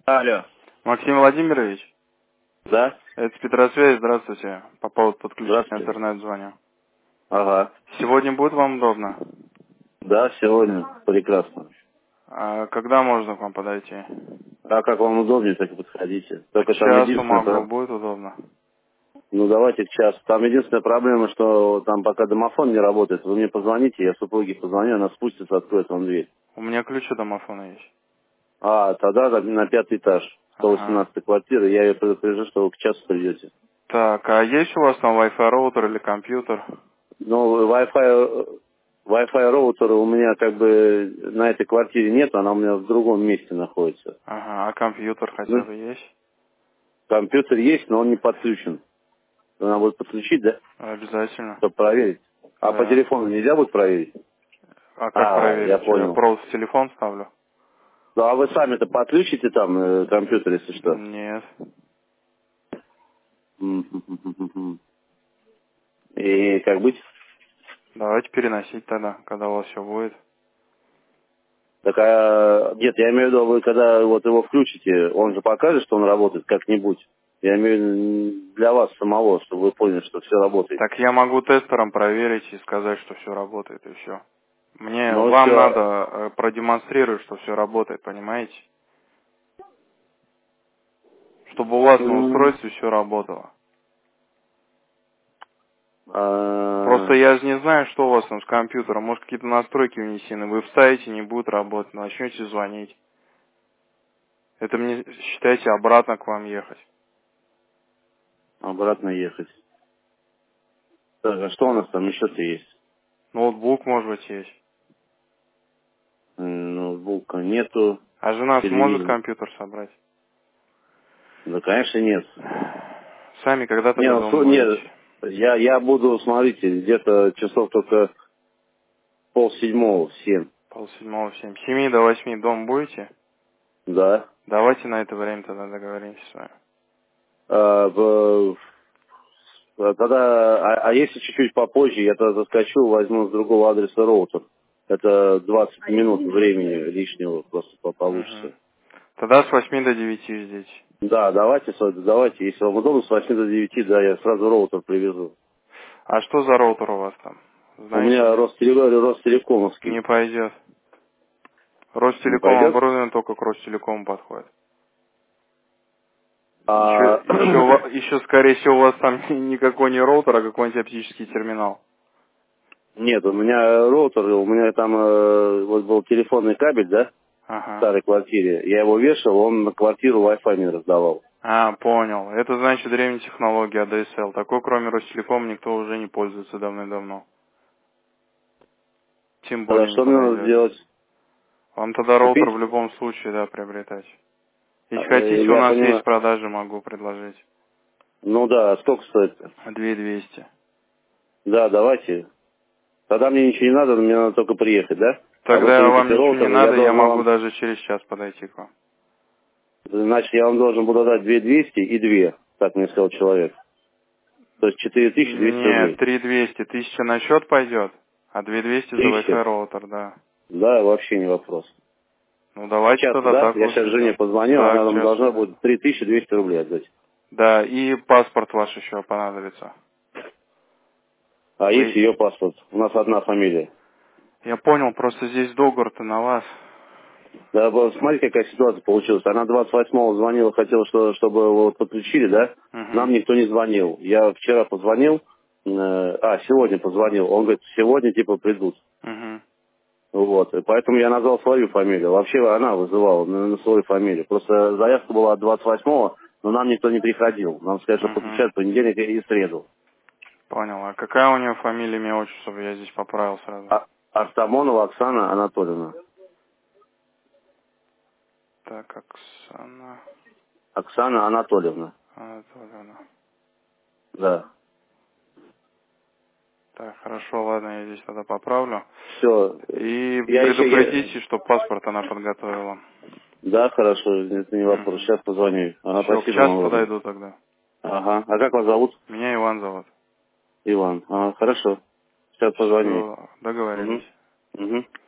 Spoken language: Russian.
Алло. Максим Владимирович, Да? это Петросвязь, здравствуйте. По поводу подключения Здравствуйте. интернет звоню. Ага. Сегодня будет вам удобно? Да, сегодня. Прекрасно. А когда можно к вам подойти? А как вам удобнее, так и подходите. К Только там часу единственная могу, проблема. будет удобно. Ну давайте к часу. Там единственная проблема, что там пока домофон не работает. Вы мне позвоните, я супруге позвоню, она спустится, откроет вам дверь. У меня ключ от домофона есть. А, тогда на 5-й этаж, Ага. 118 квартира, я ее предупрежу, что вы к часу придете. Так, а есть у вас там Wi-Fi роутер или компьютер? Ну, Wi-Fi роутера у меня как бы на этой квартире нет, она у меня в другом месте находится. Ага, а компьютер хотя Ну, бы есть? компьютер есть, но он не подключен. Надо будет подключить, да? Обязательно. Чтобы проверить. А по Да. телефону нельзя будет проверить? А как А, я проверить? Что, я понял. просто в телефон ставлю? Ну, а вы сами-то подключите там компьютер, если что? Нет. М. И как быть? Давайте переносить тогда, когда у вас все будет. Так, нет, я имею в виду, вы когда вот его включите, он же покажет, что он работает как-нибудь. Я имею в виду для вас самого, чтобы вы поняли, что все работает. Так я могу тестером проверить и сказать, что все работает, и все. Ну Вам надо все. продемонстрировать, что все работает, понимаете? Чтобы у вас на устройстве все работало. Просто я же не знаю, что у вас там с компьютером. Может, какие-то настройки внесены. Вы вставите, не будет работать, начнете звонить. Это мне, считайте, обратно к вам ехать. Обратно ехать. Так, а что у нас там еще-то есть? Ноутбук, может быть, есть. Ноутбука нету. А жена сможет Телевизор. компьютер собрать? Да, конечно, нет. Сами когда Не, тогда дома будете? нет. Я буду, смотрите, где-то часов только 6:30, в 7. Полседьмого в 7. С 7 до 8 дом будете? Да. Давайте на это время тогда договоримся с вами. Тогда, если чуть-чуть попозже, я тогда заскочу, возьму с другого адреса роутер. Это 20 минут времени лишнего просто Угу. получится. Тогда с 8 до 9 ждите. Да, давайте, если вам удобно, с 8 до 9, да, я сразу роутер привезу. А что за роутер у вас там? У Знаете, меня нет? Ростелекомовский. Не пойдет. Не Ростелеком пойдет? оборудование только к Ростелекому подходит. А, Еще, скорее всего, у вас там никакой не роутер, а какой-нибудь оптический терминал. нет, у меня роутер, у меня там вот был телефонный кабель, да, в Ага. старой квартире. Я его вешал, он на квартиру Wi-Fi не раздавал. А, понял. Это значит древняя технология ADSL. Такой, кроме Ростелекома, никто уже не пользуется давным-давно. Тем Тогда более не что мне надо подойдет. сделать? Вам тогда роутер Купить? в любом случае, да, приобретать. Если хотите, у Я нас есть понимаю. в продаже, могу предложить. Ну да, сколько стоит? 2200. Да, давайте. Тогда мне ничего не надо, мне надо только приехать, да? А вы Тогда вам приедете ничего не роутер, я надо, я должен могу вам... даже через час подойти к вам. Значит, я вам должен буду дать 2200 и 2, так мне сказал человек. То есть 4200 Нет, рублей. 3200. 1000 на счет пойдет, а 2200 за 1000? Wi-Fi роутер, да. Да, вообще не вопрос. Ну, К давайте часу, тогда да? так Я лучше сейчас жене сделаем. позвоню, Да, она к нам часу, должна да. будет 3200 рублей отдать. Да, и паспорт ваш еще понадобится. А есть Вы... ее паспорт. У нас одна фамилия. Я понял, просто здесь договор-то на вас. Да, смотрите, какая ситуация получилась. Она 28-го звонила, хотела, чтобы его подключили, да? Угу, Нам никто не звонил. Я вчера позвонил, сегодня позвонил. Он говорит, сегодня типа придут. угу, Вот. И поэтому я назвал свою фамилию. Вообще она вызывала на свою фамилию. Просто заявка была от 28-го, но нам никто не приходил. Нам сказали, что угу. подключают в понедельник и среду. Понял. А какая у нее фамилия, имя, отчество, чтобы я здесь поправил сразу? Артамонова Оксана Анатольевна. Так, Оксана Оксана Анатольевна. Анатольевна. Да. Так, хорошо, ладно, я здесь тогда поправлю. Все. И Я еще... предупредите, что паспорт она подготовила. Да, хорошо, это не вопрос. Угу. Сейчас позвоню. Ага, Все, к спасибо часу вам огромное. подойду тогда. Ага. А как вас зовут? Меня Иван зовут. Иван. Ага, хорошо. Сейчас позвоню. Все, договорились. Угу. Угу.